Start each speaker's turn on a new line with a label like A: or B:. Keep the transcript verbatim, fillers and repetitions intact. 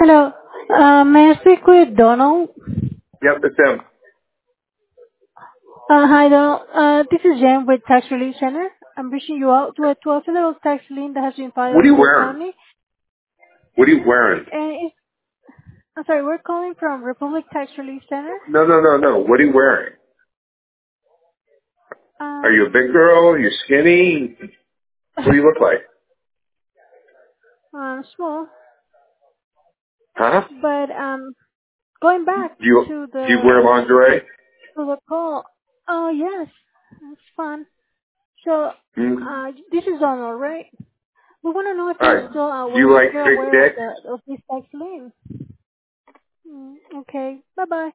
A: Hello. Uh, may I speak with Donald?
B: Yep, it's him.
A: Uh, hi, Donald. Uh, this is Jen with Tax Relief Center. I'm reaching you out to a, to a federal tax lien that has been filed
B: What are you
A: against your
B: wearing?
A: family.
B: What are you wearing?
A: And it's, I'm sorry, we're calling from Republic Tax Relief Center.
B: No, no, no, no. What are you wearing? Are
A: Um,
B: you a big girl? Are you skinny? What do you look like?
A: um, small,
B: Huh?
A: but um, going
B: Do
A: back
B: you
A: to
B: do you
A: the
B: wear lingerie?
A: to the call. Oh yes, that's fun. So,
B: Hmm.
A: uh, this is Donald, right? We want to know if
B: All
A: you're
B: right.
A: still
B: Do you
A: aware,
B: like
A: still
B: big
A: aware of
B: dicks?
A: the of this tax lien. Mm, okay. Bye bye.